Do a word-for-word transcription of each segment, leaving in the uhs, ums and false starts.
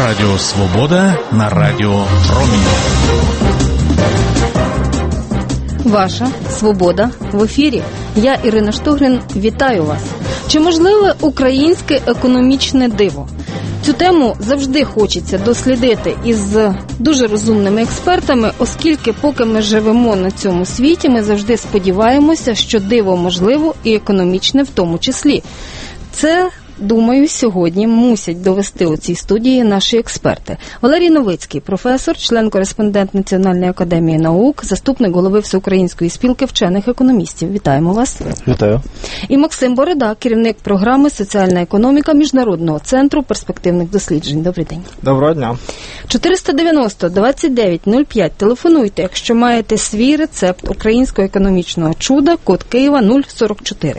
Радіо Свобода на Радіо Промінь. Ваша Свобода в ефірі. Я, Ірина Штугрин, вітаю вас. Чи можливе українське економічне диво? Цю тему завжди хочеться дослідити із дуже розумними експертами, оскільки поки ми живемо на цьому світі, ми завжди сподіваємося, що диво можливо і економічне в тому числі. Це, думаю, сьогодні мусять довести у цій студії наші експерти. Валерій Новицький, професор, член-кореспондент Національної академії наук, заступник голови Всеукраїнської спілки вчених економістів. Вітаємо вас. Вітаю. І Максим Борода, керівник програми «Соціальна економіка» Міжнародного центру перспективних досліджень. Добрий день. Доброго дня. чотириста дев'яносто двадцять дев'ять нуль п'ять. Телефонуйте, якщо маєте свій рецепт українського економічного чуда, код Києва нуль сорок чотири.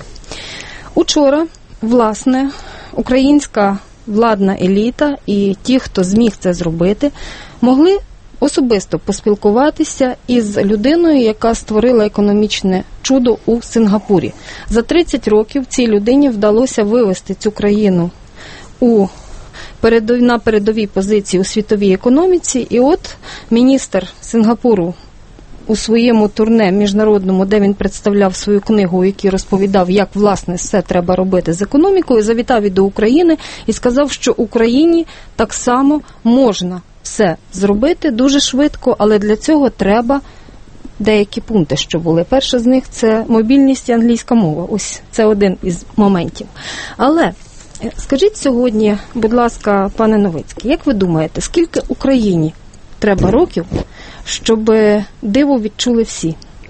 Учора, власне, українська владна еліта і ті, хто зміг це зробити, могли особисто поспілкуватися із людиною, яка створила економічне чудо у Сингапурі. За тридцять років цій людині вдалося вивести цю країну у передові, на передовій позиції у світовій економіці. І от міністр Сингапуру у своєму турне міжнародному, де він представляв свою книгу, у якій розповідав, як, власне, все треба робити з економікою, завітав і до України і сказав, що Україні так само можна все зробити дуже швидко, але для цього треба деякі пункти, що були. Перше з них – це мобільність і англійська мова. Ось це один із моментів. Але скажіть сьогодні, будь ласка, пане Новицький, як ви думаєте, скільки Україні треба років, щоб диво відчули всі?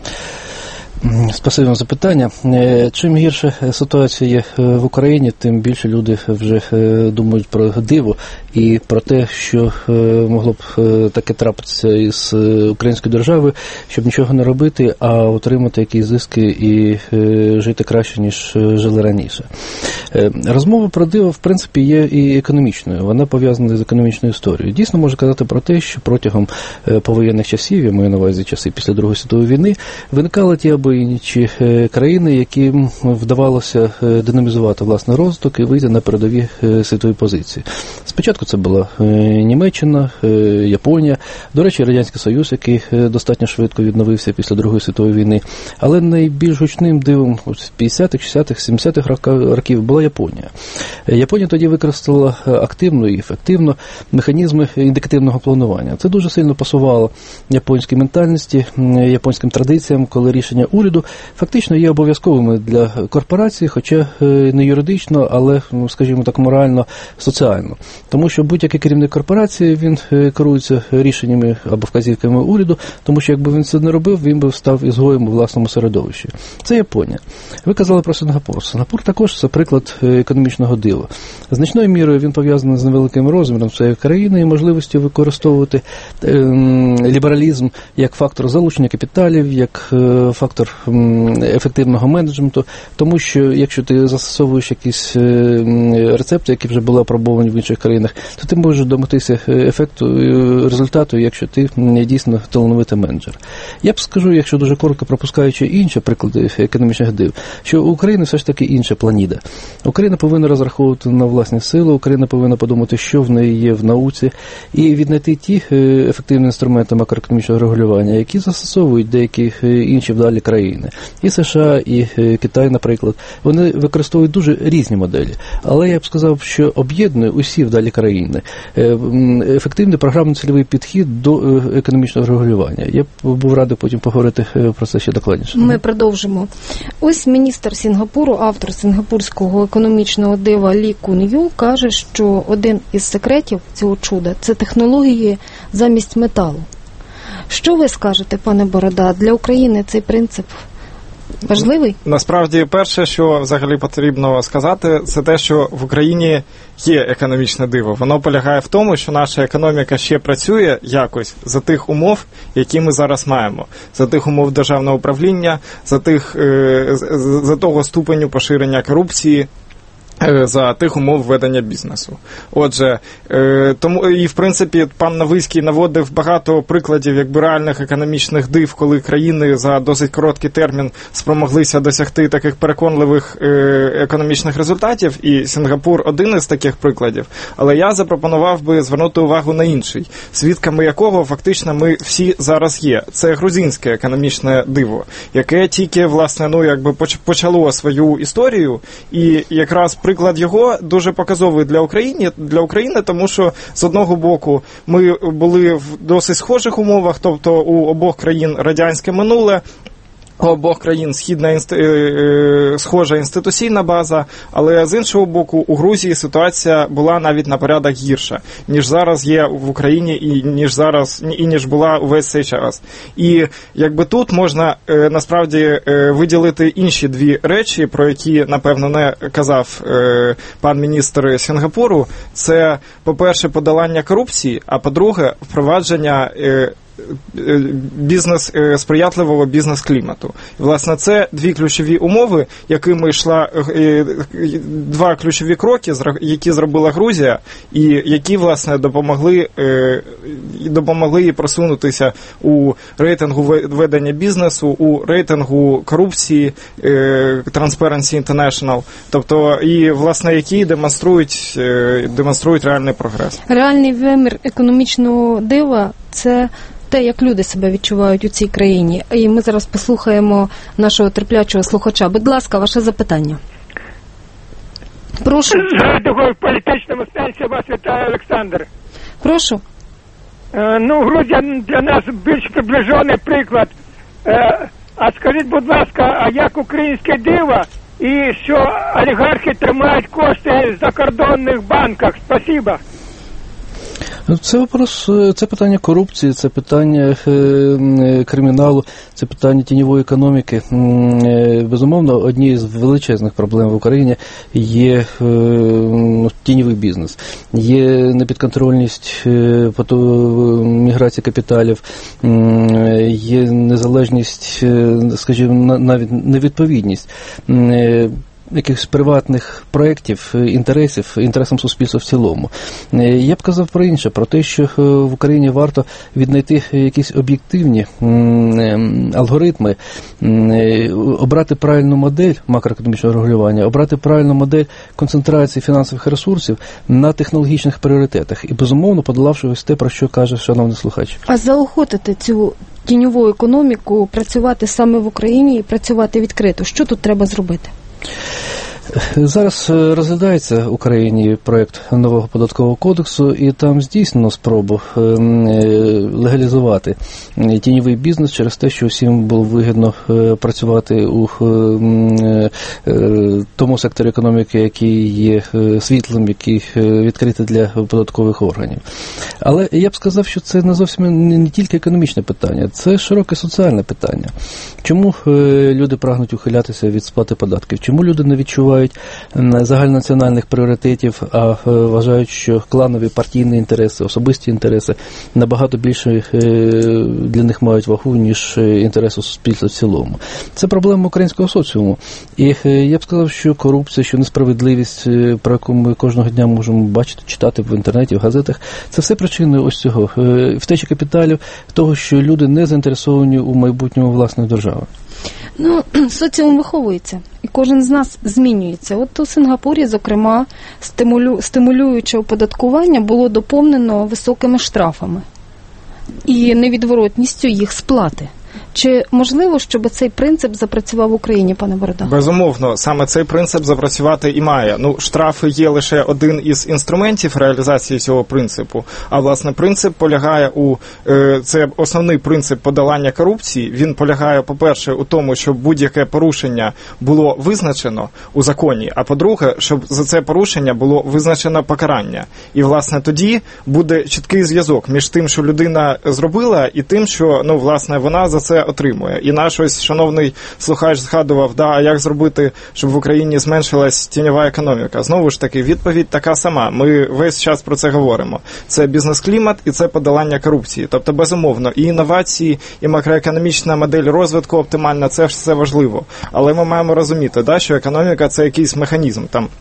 Спасибо за запитання. Чим гірша ситуація є в Україні, тим більше люди вже думають про диво і про те, що могло б таке трапитися із українською державою, щоб нічого не робити, а отримати якісь зиски і жити краще, ніж жили раніше. Розмова про диво, в принципі, є і економічною. Вона пов'язана з економічною історією. Дійсно, можу казати про те, що протягом повоєнних часів, я маю на увазі часи після Другої світової війни, виникали ті або інші країни, яким вдавалося динамізувати власний розвиток і вийти на передові світові позиції. Спочатку це була Німеччина, Японія, до речі, Радянський Союз, який достатньо швидко відновився після Другої світової війни. Але найбільш гучним дивом з п'ятдесятих, шістдесятих, сімдесятих років була Японія. Японія тоді використала активно і ефективно механізми індикативного планування. Це дуже сильно пасувало японській ментальності, японським традиціям, коли рішення уряду фактично є обов'язковими для корпорації, хоча не юридично, але, скажімо так, морально, соціально. Тому що будь-який керівник корпорації, він керується рішеннями або вказівками уряду, тому що якби він це не робив, він би став ізгоєм у власному середовищі. Це Японія. Ви казали про Сингапур. Сингапур також це приклад економічного дива. Значною мірою він пов'язаний з невеликим розміром цієї країни і можливістю використовувати е, лібералізм як фактор залучення капіталів, як е, фактор ефективного менеджменту, тому що якщо ти застосовуєш якісь рецепти, які вже були апробовані в інших країнах, то ти можеш домогтися ефекту, результату, якщо ти дійсно талановитий менеджер. Я б скажу, якщо дуже коротко пропускаючи інші приклади економічних див, що у України все ж таки інша планіда. Україна повинна розраховувати на власні сили, Україна повинна подумати, що в неї є в науці, і віднайти ті ефективні інструменти макроекономічного регулювання, які застосовують деякі інші вдалі країни. І США, і Китай, наприклад, вони використовують дуже різні моделі. Але я б сказав, що об'єднує усі вдалі країни ефективний програмно-цільовий підхід до економічного регулювання. Я б був радий потім поговорити про це ще докладніше. Ми продовжимо. Ось міністр Сингапуру, автор сингапурського економічного дива Лі Кун Ю, каже, що один із секретів цього чуда – це технології замість металу. Що ви скажете, пане Борода, для України цей принцип важливий? Насправді, перше, що взагалі потрібно сказати, це те, що в Україні є економічне диво. Воно полягає в тому, що наша економіка ще працює якось за тих умов, які ми зараз маємо. За тих умов державного управління, за тих, за того ступеню поширення корупції, за тих умов ведення бізнесу. Отже, тому і в принципі пан Новицький наводив багато прикладів якби реальних економічних див, коли країни за досить короткий термін спромоглися досягти таких переконливих економічних результатів, і Сінгапур один із таких прикладів. Але я запропонував би звернути увагу на інший, свідками якого фактично ми всі зараз є. Це грузинське економічне диво, яке тільки, власне, ну якби почало свою історію, і якраз приклад його дуже показовий для України, для України, тому що з одного боку ми були в досить схожих умовах, тобто у обох країн радянське минуле, у обох країн східна інст... схожа інституційна база, але з іншого боку у Грузії ситуація була навіть на порядок гірша, ніж зараз є в Україні і ніж зараз і ніж була увесь цей час. І якби тут можна насправді виділити інші дві речі, про які, напевно, не казав пан міністр Сінгапуру. Це, по-перше, подолання корупції, а по-друге, впровадження бізнес, сприятливого бізнес-клімату. Власне, це дві ключові умови, якими йшла, два ключові кроки, які зробила Грузія, і які, власне, допомогли, допомогли їй просунутися у рейтингу ведення бізнесу, у рейтингу корупції Transparency International, тобто, і, власне, які демонструють, демонструють реальний прогрес. Реальний вимір економічного дива – це те, як люди себе відчувають у цій країні. І ми зараз послухаємо нашого терплячого слухача. Будь ласка, ваше запитання. Прошу. В політичному сенсі вас вітає Олександр. Прошу. Е, ну, Грузія для нас більш приближений приклад. Е, а скажіть, будь ласка, а як українське диво і що олігархи тримають кошти в закордонних банках? Спасибо. Це вопрос, це питання корупції, це питання е, криміналу, це питання тіньової економіки. Е, безумовно, однією з величезних проблем в Україні є е, тіньовий бізнес, є непідконтрольність е, міграції капіталів, е, є незалежність, е, скажімо, навіть невідповідність е, якихось приватних проєктів, інтересів, інтересам суспільства в цілому. Я б казав про інше, про те, що в Україні варто віднайти якісь об'єктивні алгоритми, обрати правильну модель макроекономічного регулювання, обрати правильну модель концентрації фінансових ресурсів на технологічних пріоритетах і, безумовно, подолавши ось те, про що каже шановний слухач. А заохотити цю тіньову економіку працювати саме в Україні і працювати відкрито. Що тут треба зробити? Зараз розглядається в Україні проєкт нового податкового кодексу, і там здійснено спробу легалізувати тіньовий бізнес через те, що всім було вигідно працювати у тому секторі економіки, який є світлим, який відкритий для податкових органів. Але я б сказав, що це не зовсім не тільки економічне питання, це широке соціальне питання. Чому люди прагнуть ухилятися від сплати податків? Чому люди не відчувають загальнонаціональних пріоритетів, а вважають, що кланові партійні інтереси, особисті інтереси набагато більше для них мають вагу, ніж інтереси суспільства в цілому. Це проблема українського соціуму. І я б сказав, що корупція, що несправедливість, про яку ми кожного дня можемо бачити, читати в інтернеті, в газетах, це все причини ось цього. Втечі капіталів, того, що люди не заінтересовані у майбутньому власної держави. Ну, соціум виховується, і кожен з нас змінюється. От у Сингапурі, зокрема, стимулю... стимулююче оподаткування було доповнено високими штрафами і невідворотністю їх сплати. Чи можливо, щоб цей принцип запрацював в Україні, пане Борода? Безумовно, саме цей принцип запрацювати і має. Ну, штрафи є лише один із інструментів реалізації цього принципу, а, власне, принцип полягає у... Це основний принцип подолання корупції. Він полягає, по-перше, у тому, щоб будь-яке порушення було визначено у законі, а по-друге, щоб за це порушення було визначено покарання. І, власне, тоді буде чіткий зв'язок між тим, що людина зробила, і тим, що, ну, власне, вона за це отримує. І наш ось шановний слухач згадував, да, а як зробити, щоб в Україні зменшилась тіньова економіка. Знову ж таки, відповідь така сама. Ми весь час про це говоримо. Це бізнес-клімат і це подолання корупції. Тобто, безумовно, і інновації, і макроекономічна модель розвитку оптимальна, це все важливо. Але ми маємо розуміти, да, що економіка – це якийсь механізм. Там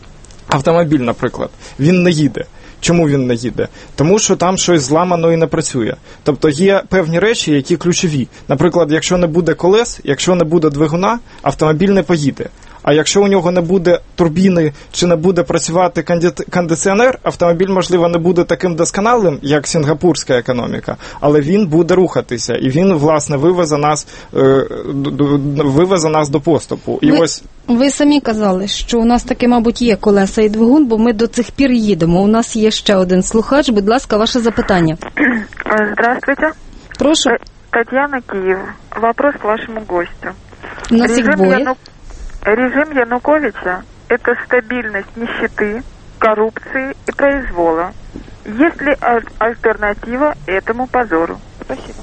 Автомобіль, наприклад, він не їде. Чому він не їде? Тому що там щось зламано і не працює. Тобто є певні речі, які ключові. Наприклад, якщо не буде колес, якщо не буде двигуна, автомобіль не поїде. А якщо у нього не буде турбіни чи не буде працювати конди- кондиціонер, автомобіль, можливо, не буде таким досконалим, як сінгапурська економіка, але він буде рухатися. І він, власне, вивезе нас, е, вивезе нас до поступу. І ви, ось... ви самі казали, що у нас таки, мабуть, є колеса і двигун, бо ми до цих пір їдемо. У нас є ще один слухач. Будь ласка, ваше запитання. Здравствуйте. Прошу. Татьяна, Киев. Вопрос к вашему гостю. У нас їх двоє. Яну... Режим Януковича – это стабильность нищеты, коррупции и произвола. Есть ли аль- альтернатива этому позору? Спасибо.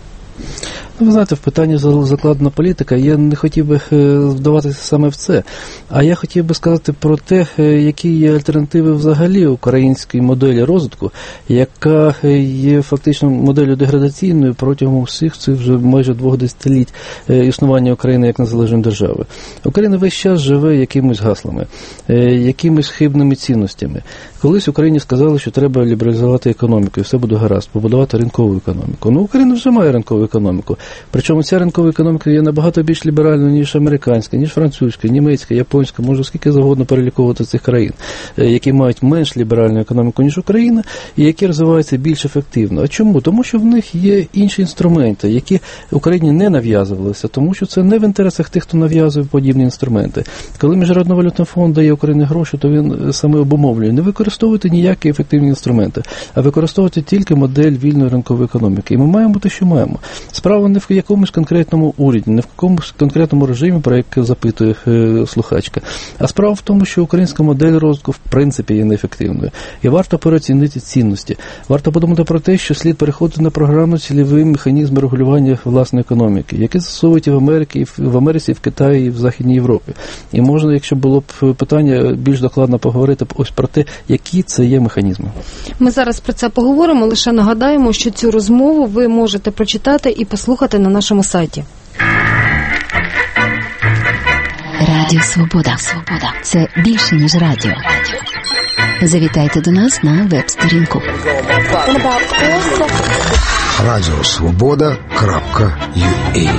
Ви знаєте, в питанні закладена політика, я не хотів би вдаватися саме в це, а я хотів би сказати про те, які є альтернативи взагалі українській моделі розвитку, яка є фактично моделлю деградаційною протягом всіх цих вже майже двох десятиліть існування України як незалежної держави. Україна весь час живе якимось гаслами, якимись хибними цінностями. Колись Україні сказали, що треба лібералізувати економіку, і все буде гаразд, побудувати ринкову економіку. Ну, Україна вже має ринкову економіку. Причому ця ринкова економіка є набагато більш ліберальною, ніж американська, ніж французька, німецька, японська, можу скільки завгодно переліковувати цих країн, які мають менш ліберальну економіку, ніж Україна, і які розвиваються більш ефективно. А чому? Тому що в них є інші інструменти, які Україні не нав'язувалися, тому що це не в інтересах тих, хто нав'язує подібні інструменти. Коли Міжнародний валютний фонд дає Україні гроші, то він саме обумовлює. Не використовуйте ніякі ефективні інструменти, а використовуйте тільки модель вільної ринкової економіки. І ми маємо те, що маємо. Справа не в якомусь конкретному уряді, не в якомусь конкретному режимі, про який запитує е, слухачка. А справа в тому, що українська модель розвитку в принципі є неефективною. І варто переоцінити цінності. Варто подумати про те, що слід переходити на програмно-цільовий механізм регулювання власної економіки, які застосовують і в Америці, і в Америці, і в Китаї, і в Західній Європі. І можна, якщо було б питання, більш докладно поговорити ось про те, які це є механізми. Ми зараз про це поговоримо, лише нагадаємо, що цю розмову ви можете прочитати і послухати на нашому сайті. Радіо Свобода. Свобода. Це більше, ніж радіо. Завітайте до нас на веб-сторінку. радіо свобода крапка ю а.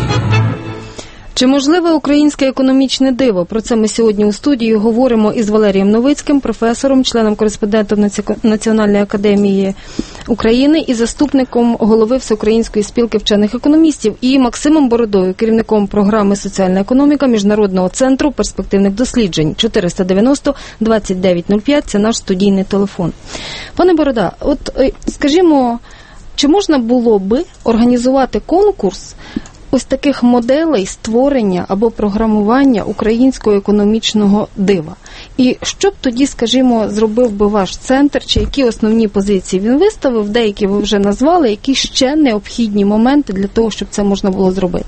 Чи можливе українське економічне диво? Про це ми сьогодні у студії говоримо із Валерієм Новицьким, професором, членом-кореспондентом Національної академії України і заступником голови Всеукраїнської спілки вчених економістів, і Максимом Бородою, керівником програми «Соціальна економіка» Міжнародного центру перспективних досліджень. чотириста дев'яносто двадцять дев'ять нуль п'ять – це наш студійний телефон. Пане Борода, от скажімо, чи можна було би організувати конкурс ось таких моделей створення або програмування українського економічного дива? І що б тоді, скажімо, зробив би ваш центр, чи які основні позиції він виставив, деякі ви вже назвали, які ще необхідні моменти для того, щоб це можна було зробити?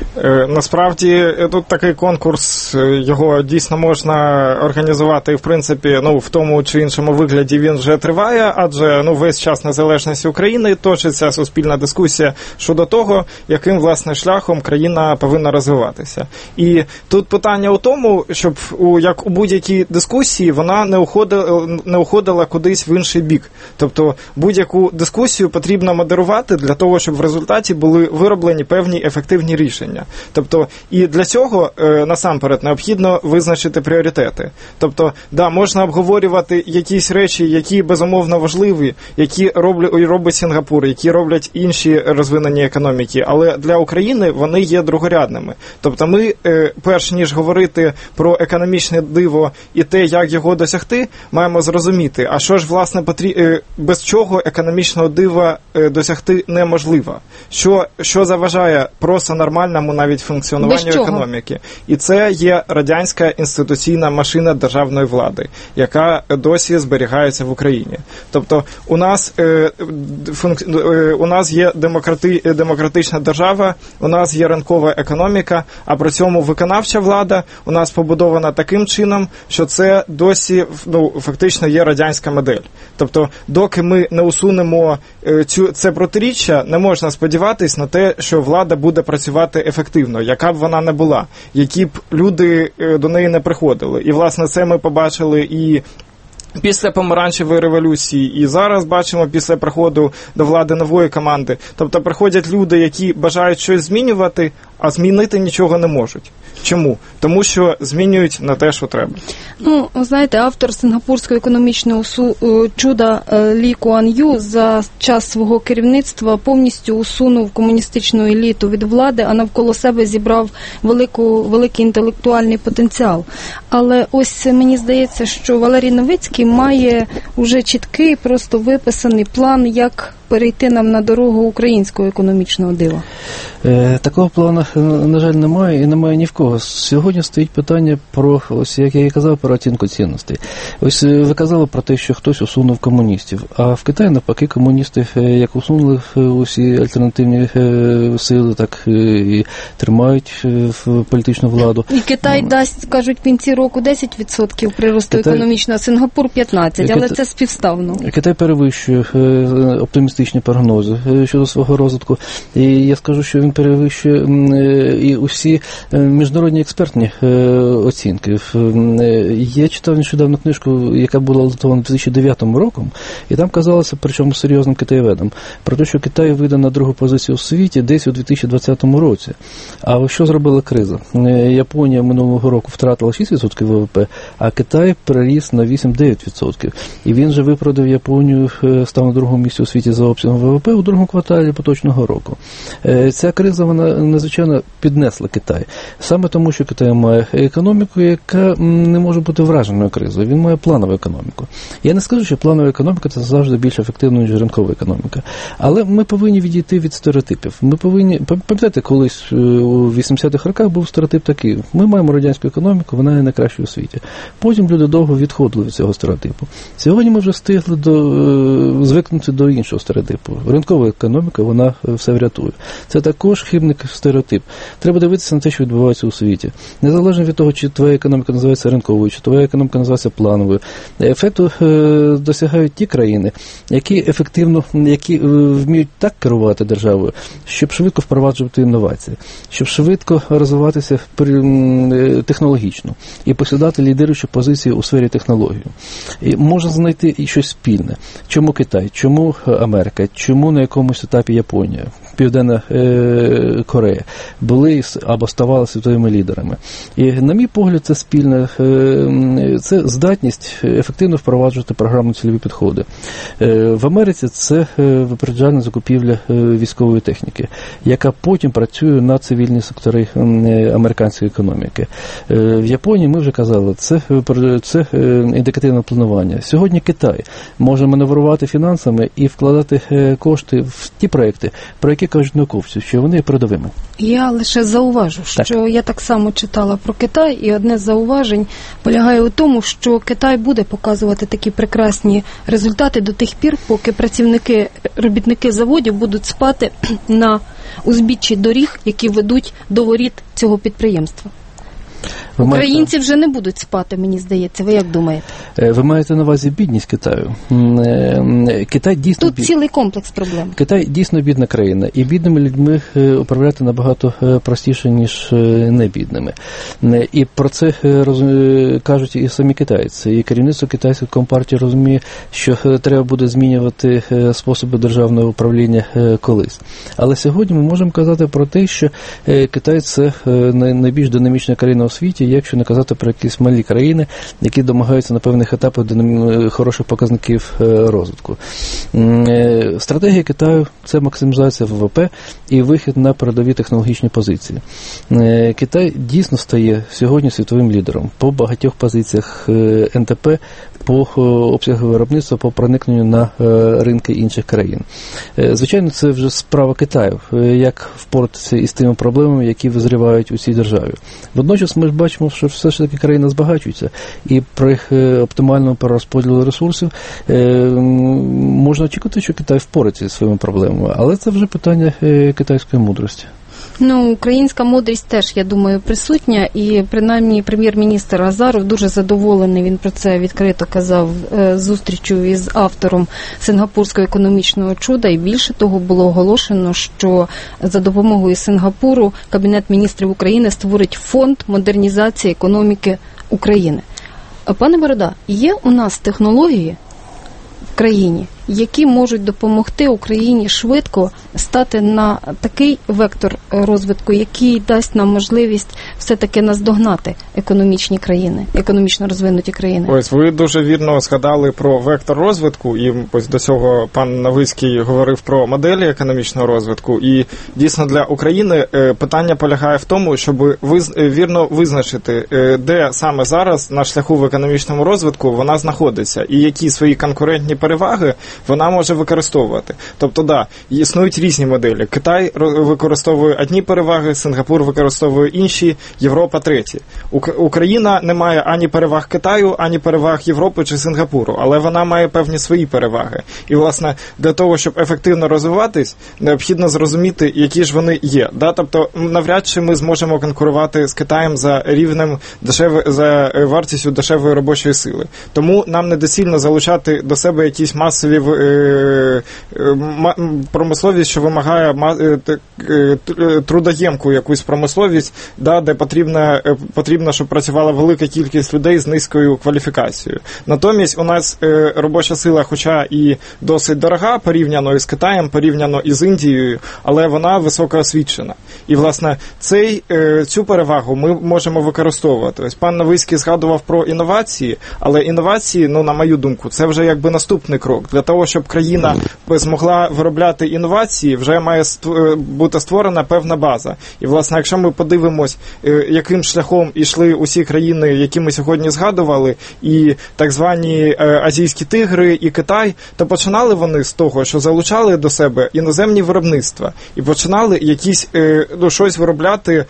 Насправді, тут такий конкурс, його дійсно можна організувати, і, в принципі, ну, в тому чи іншому вигляді він вже триває, адже, ну, весь час незалежності України точиться суспільна дискусія щодо того, яким, власне, шляхом країна повинна розвиватися. І тут питання у тому, щоб, у, як у будь-якій дискусії, вона не уходила, не уходила кудись в інший бік. Тобто, будь-яку дискусію потрібно модерувати для того, щоб в результаті були вироблені певні ефективні рішення. Тобто, і для цього е, насамперед необхідно визначити пріоритети. Тобто, да, можна обговорювати якісь речі, які безумовно важливі, які роблять, робить Сінгапур, які роблять інші розвинені економіки, але для України вони є другорядними. Тобто, ми, е, перш ніж говорити про економічне диво і те, як його досягти, маємо зрозуміти, а що ж, власне, потрі... е, без чого економічного дива е, досягти неможливо. Що, що заважає просто нормально навіть функціонуванню економіки. І це є радянська інституційна машина державної влади, яка досі зберігається в Україні. Тобто у нас, е, функ... е, у нас є демократи... демократична держава, у нас є ринкова економіка, а при цьому виконавча влада у нас побудована таким чином, що це досі, ну, фактично є радянська модель. Тобто, доки ми не усунемо е, цю... це протиріччя, не можна сподіватись на те, що влада буде працювати працювати ефективно, яка б вона не була, які б люди до неї не приходили. І, власне, це ми побачили і після помаранчевої революції, і зараз бачимо після приходу до влади нової команди. Тобто приходять люди, які бажають щось змінювати, а змінити нічого не можуть. Чому? Тому що змінюють на те, що треба. Ну, знаєте, автор сингапурського економічного чуда Лі Куан Ю за час свого керівництва повністю усунув комуністичну еліту від влади, а навколо себе зібрав велику, великий інтелектуальний потенціал. Але ось мені здається, що Валерій Новицький має уже чіткий, просто виписаний план, як перейти нам на дорогу українського економічного дива. Е, такого плану, на жаль, немає і немає ні в кого. Сьогодні стоїть питання про, ось як я і казав, про оцінку цінностей. Ось ви казали про те, що хтось усунув комуністів, а в Китаї навпаки комуністи як усунули усі альтернативні сили, так і тримають політичну владу. І Китай дасть, кажуть, в кінці року десять відсотків приросту Китай... економічного, а Сингапур п'ятнадцять відсотків, але Китай... це співставно. Китай перевищує оптимістичні прогнози щодо свого розвитку. І я скажу, що він перевищує і усі міжнародні експертні оцінки. Я читав нещодавно книжку, яка була датована дві тисячі дев'ятим роком, і там казалося, причому серйозним китаєведом, про те, що Китай вийде на другу позицію у світі десь у дві тисячі двадцятому році. А що зробила криза? Японія минулого року втратила шість відсотків ВВП, а Китай переріс на вісім-дев'ять відсотків. І він же виправдав Японію, став на другому місці у світі за обсягом ВВП у другому кварталі поточного року. Ця криза, вона надзвичайно піднесла Китай. Саме тому, що Китай має економіку, яка не може бути враженою кризою. Він має планову економіку. Я не скажу, що планова економіка – це завжди більш ефективна, ніж ринкова економіка. Але ми повинні відійти від стереотипів. Ми повинні, пам'ятаєте, колись у вісімдесятих роках був стереотип такий. Ми маємо радянську економіку, вона є найкраща у світі. Потім люди довго відходили від цього стереотипу. Сьогодні ми вже встигли до, звикнути до іншого стереотипу. Ринкова економіка, вона все врятує. Це також хибний стереотип. Треба дивитися на те, що відбувається у світі. Незалежно від того, чи твоя економіка називається ринковою, чи твоя економіка називається плановою. Ефекту е, досягають ті країни, які ефективно, які е, вміють так керувати державою, щоб швидко впроваджувати інновації, щоб швидко розвиватися е, технологічно і посідати лідируючі позиції у сфері технології. І можна знайти і щось спільне. Чому Китай? Чому Америка? Чому на якомусь етапі Японія? Південна е, Корея були або ставали світовими лідерами. І, на мій погляд, це спільне, е, це здатність ефективно впроваджувати програмно-цільові підходи. Е, в Америці це е, випереджальна закупівля е, військової техніки, яка потім працює на цивільні сектори е, американської економіки. Е, в Японії, ми вже казали, це, це е, індикативне планування. Сьогодні Китай може маневрувати фінансами і вкладати е, кошти в ті проекти, про які кажуть науковці, що вони є передовими. Я лише зауважу, так. що я так само читала про Китай, і одне з зауважень полягає у тому, що Китай буде показувати такі прекрасні результати до тих пір, поки працівники, робітники заводів будуть спати на узбіччі доріг, які ведуть до воріт цього підприємства. Ви Українці маєте... вже не будуть спати, мені здається. Ви як думаєте? Ви маєте на увазі бідність Китаю? Китай дійсно Тут бід... цілий комплекс проблем. Китай дійсно бідна країна, і бідними людьми управляти набагато простіше, ніж небідними. І про це роз... кажуть і самі китайці. І керівництво китайської компартії розуміє, що треба буде змінювати способи державного управління колись. Але сьогодні ми можемо казати про те, що Китай – це найбільш динамічна країна у світі, якщо не казати про якісь малі країни, які домагаються на певних етапах хороших показників розвитку. Стратегія Китаю – це максимізація ВВП і вихід на передові технологічні позиції. Китай дійсно стає сьогодні світовим лідером по багатьох позиціях ен те пе, по обсягу виробництва, по проникненню на ринки інших країн. Звичайно, це вже справа Китаю, як впоратися із тими проблемами, які визрівають у цій державі. Водночас ми ж бачимо, що все ж таки країна збагачується, і при оптимальному перерозподілу ресурсів можна очікувати, що Китай впорається зі своїми проблемами, але це вже питання китайської мудрості. Ну, українська мудрість теж, я думаю, присутня, і принаймні прем'єр-міністр Азаров дуже задоволений, він про це відкрито казав з зустрічю із автором Сингапурського економічного чуда, і більше того було оголошено, що за допомогою Сингапуру Кабінет міністрів України створить фонд модернізації економіки України. Пане Борода, є у нас технології в країні, які можуть допомогти Україні швидко стати на такий вектор розвитку, який дасть нам можливість все-таки наздогнати економічні країни, економічно розвинуті країни. Ось ви дуже вірно згадали про вектор розвитку, і ось до цього пан Новицький говорив про моделі економічного розвитку. І дійсно для України питання полягає в тому, щоб виз... вірно визначити, де саме зараз на шляху в економічному розвитку вона знаходиться, і які свої конкурентні переваги вона може використовувати. Тобто, да, існують різні моделі. Китай використовує одні переваги, Сингапур використовує інші, Європа треті. Україна не має ані переваг Китаю, ані переваг Європи чи Сингапуру, але вона має певні свої переваги. І, власне, для того, щоб ефективно розвиватись, необхідно зрозуміти, які ж вони є. Да? Тобто, навряд чи ми зможемо конкурувати з Китаєм за рівнем дешев... за вартістю дешевої робочої сили. Тому нам недоцільно залучати до себе якісь масові промисловість, що вимагає трудоємку якусь промисловість, да, де потрібно, потрібно, щоб працювала велика кількість людей з низькою кваліфікацією. Натомість у нас робоча сила, хоча і досить дорога, порівняно із Китаєм, порівняно із Індією, але вона високоосвічена. І, власне, цей, цю перевагу ми можемо використовувати. Ось пан Новицький згадував про інновації, але інновації, ну, на мою думку, це вже якби наступний крок. Для того, щоб країна змогла виробляти інновації, вже має бути створена певна база. І, власне, якщо ми подивимось, яким шляхом йшли усі країни, які ми сьогодні згадували, і так звані азійські тигри, і Китай, то починали вони з того, що залучали до себе іноземні виробництва і починали якісь, ну, щось виробляти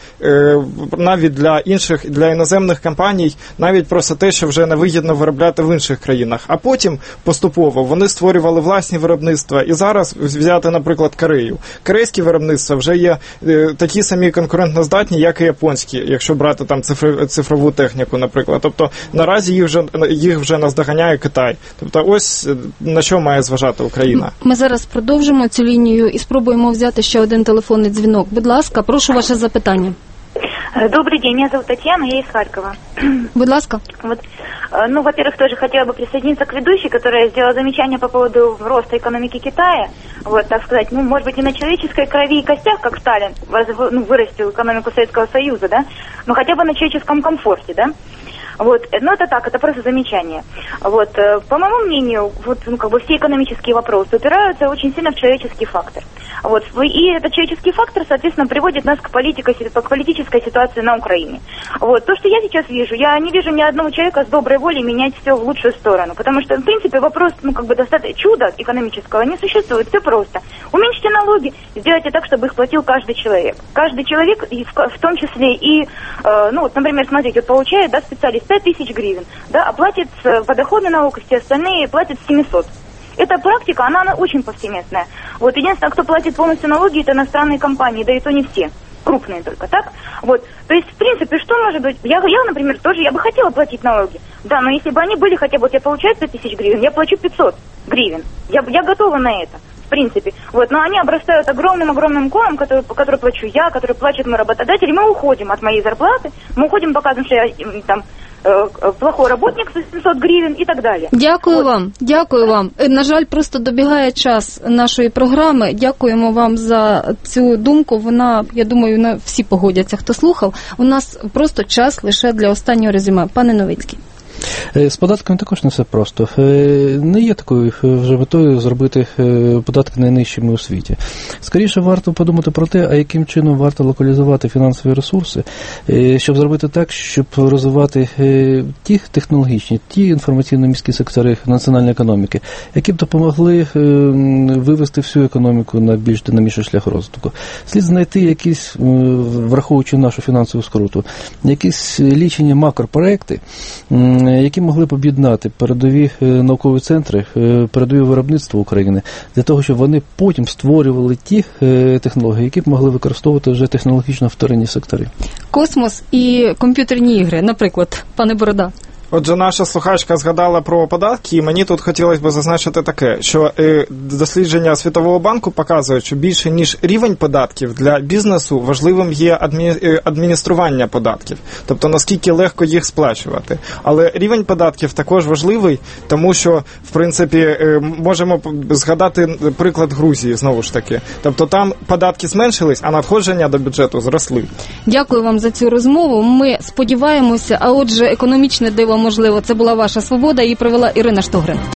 навіть для інших, для іноземних компаній, навіть просто те, що вже не вигідно виробляти в інших країнах. А потім поступово вони створювали власні виробництва. І зараз взяти, наприклад, Корею. Корейські виробництва вже є такі самі конкурентноздатні, як і японські, якщо брати там цифрову техніку, наприклад. Тобто наразі їх вже, їх вже наздоганяє Китай. Тобто ось на що має зважати Україна. Ми зараз продовжимо цю лінію і спробуємо взяти ще один телефонний дзвінок. Будь ласка, прошу ваше запитання. Добрый день, меня зовут Татьяна, я из Харькова. Будь ласка. Вот, ну, во-первых, тоже хотела бы присоединиться к ведущей, которая сделала замечание по поводу роста экономики Китая. Вот, так сказать, ну, может быть, не на человеческой крови и костях, как Сталин, ну, вырастил экономику Советского Союза, да, но хотя бы на человеческом комфорте, да. Вот, ну это так, это просто замечание. Вот, по моему мнению, вот, ну, как бы все экономические вопросы упираются очень сильно в человеческий фактор. Вот, и этот человеческий фактор, соответственно, приводит нас к, к политической ситуации на Украине. Вот, то, что я сейчас вижу, я не вижу ни одного человека с доброй волей менять все в лучшую сторону, потому что, в принципе, вопрос, ну, как бы, достаточно чуда экономического не существует, все просто. Уменьшите налоги, сделайте так, чтобы их платил каждый человек. Каждый человек, в том числе и, э, ну, вот, например, смотрите, вот получает, да, специалист пять тысяч гривен, да, а платит подоходный налог, все остальные платят семьсот. Эта практика, она, она очень повсеместная. Вот, единственное, кто платит полностью налоги, это иностранные компании, да и то не все. Крупные только, так? Вот, то есть, в принципе, что может быть? Я, я, например, тоже, я бы хотела платить налоги. Да, но если бы они были хотя бы, вот я получаю пять тысяч гривен, я плачу пятьсот гривен. Я, я готова на это. В принципе. Вот, но они обрастают огромным-огромным комом, который, который плачу я, который платит мой работодатель, и мы уходим от моей зарплаты, мы уходим, показываем, что я там плохой работник за сімсот гривень і так далі. Дякую От. вам, дякую вам. На жаль, просто добігає час нашої програми. Дякуємо вам за цю думку. Вона, я думаю, всі погодяться, хто слухав. У нас просто час лише для останнього резюме. Пане Новицький. З податками також не все просто. Не є такою вже метою зробити податки найнижчими у світі. Скоріше варто подумати про те, а яким чином варто локалізувати фінансові ресурси, щоб зробити так, щоб розвивати ті технологічні, ті інформаційно-міські сектори національної економіки, які б допомогли вивести всю економіку на більш динамічний шлях розвитку. Слід знайти якісь, враховуючи нашу фінансову скруту, якісь лічені макропроекти, які могли б об'єднати передові наукові центри, передові виробництва України, для того, щоб вони потім створювали ті технології, які б могли використовувати вже технологічно вторинні сектори. Космос і комп'ютерні ігри, наприклад, пане Борода. Отже, наша слухачка згадала про податки, і мені тут хотілося б зазначити таке, що е, дослідження Світового банку показують, що більше ніж рівень податків для бізнесу важливим є адмі... адміністрування податків, тобто наскільки легко їх сплачувати. Але рівень податків також важливий, тому що, в принципі, е, можемо згадати приклад Грузії, знову ж таки. Тобто там податки зменшились, а надходження до бюджету зросли. Дякую вам за цю розмову. Ми сподіваємося, а отже, економічне диво можливо. Це була ваша свобода, її провела Ірина Штогрин.